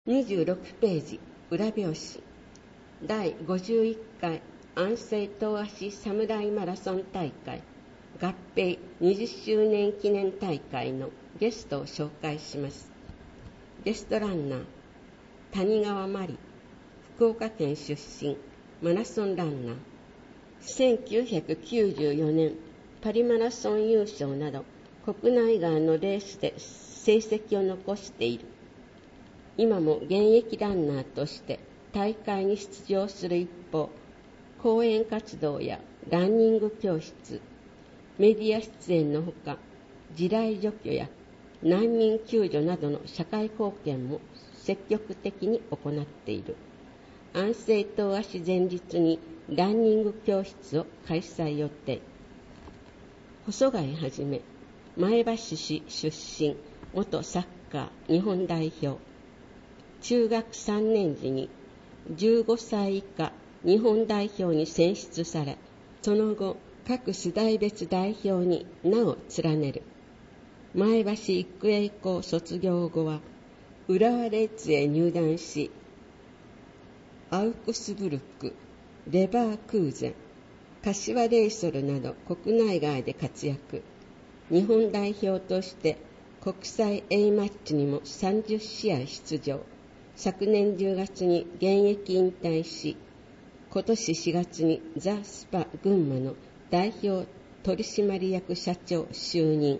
26ページ裏表紙第51回安政東足侍マラソン大会合併20周年記念大会のゲストを紹介します。ゲストランナー谷川真理、福岡県出身マラソンランナー、1994年パリマラソン優勝など国内外のレースで成績を残している。今も現役ランナーとして大会に出場する一方、講演活動やランニング教室、メディア出演のほか、地雷除去や難民救助などの社会貢献も積極的に行っている。安政東足前日にランニング教室を開催予定。細貝はじめ、前橋市出身、元サッカー日本代表。中学3年時に15歳以下日本代表に選出され、その後各世代別代表に名を連ねる。前橋育英校卒業後は浦和レッズへ入団し、アウクスブルク、レバークーゼン、柏レイソルなど国内外で活躍。日本代表として国際 A マッチにも30試合出場。昨年10月に現役引退し、今年4月にザ・スパ群馬の代表取締役社長就任。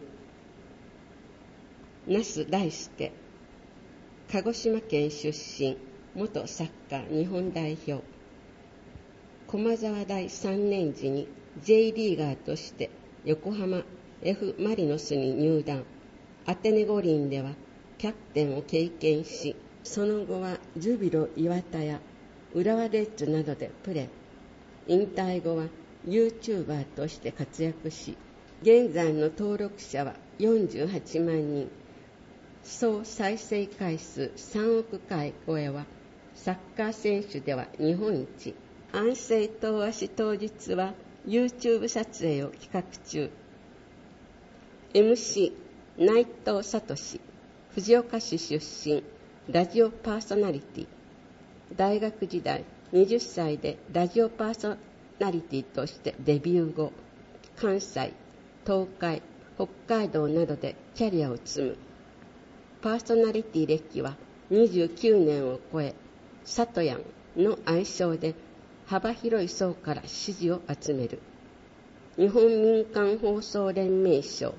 那須大輔、鹿児島県出身、元サッカー日本代表。駒沢大3年時に J リーガーとして横浜 F マリノスに入団。アテネ五輪ではキャプテンを経験し、その後はジュビロ磐田や浦和レッズなどでプレー。引退後は YouTuber として活躍し、現在の登録者は48万人。総再生回数3億回超えは、サッカー選手では日本一。安政東足当日は YouTube 撮影を企画中。MC 内藤聡、藤岡市出身、ラジオパーソナリティ。大学時代20歳でラジオパーソナリティとしてデビュー後、関西、東海、北海道などでキャリアを積む。パーソナリティ歴は29年を超え、サトヤンの愛称で幅広い層から支持を集める。日本民間放送連盟賞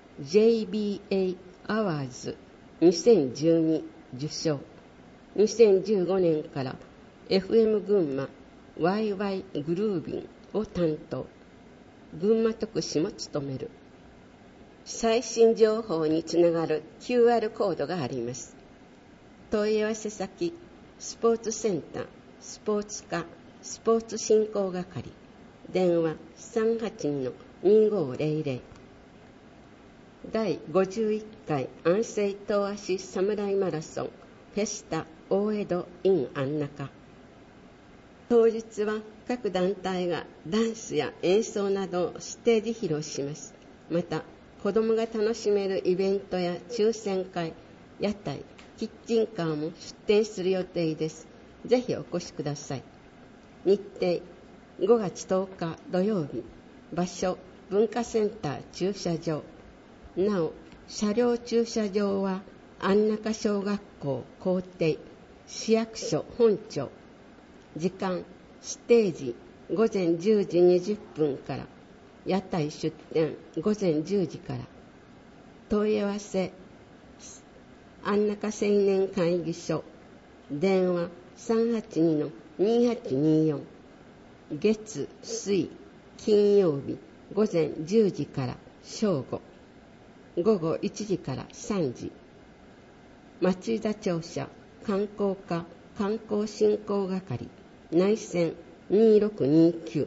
JBA アワーズ2012受賞。2015年から FM 群馬 YY グルービンを担当。群馬特使も務める。最新情報につながる QR コードがあります。問い合わせ先、スポーツセンター、スポーツ課、スポーツ振興係、電話 382-2500。第51回安政東足侍マラソンフェスタ大江戸 in 安中。当日は各団体がダンスや演奏などをステージ披露します。また、子どもが楽しめるイベントや抽選会、屋台、キッチンカーも出店する予定です。ぜひお越しください。日程、5月10日土曜日。場所、文化センター駐車場。なお、車両駐車場は安中小学校校庭、市役所本庁。時間、ステージ午前10時20分から、屋台出店午前10時から。問い合わせ、安中青年会議所、電話 382-2824。月、水、金曜日午前10時から正午。午後1時から3時。町田庁舎観光課観光振興係内線2629。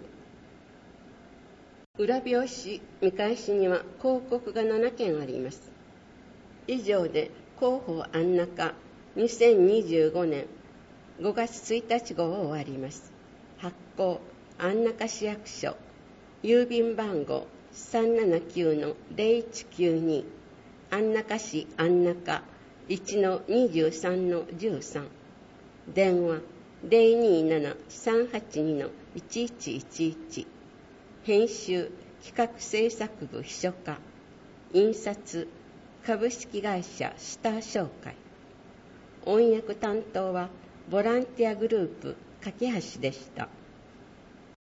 裏表紙見返しには広告が7件あります。以上で広報安中2025年5月1日号を終わります。発行安中市役所、郵便番号379-0192、安中市安中 1-23-13、電話 027-382-1111、編集企画制作部秘書課、印刷株式会社スター商会。音訳担当はボランティアグループ架橋でした。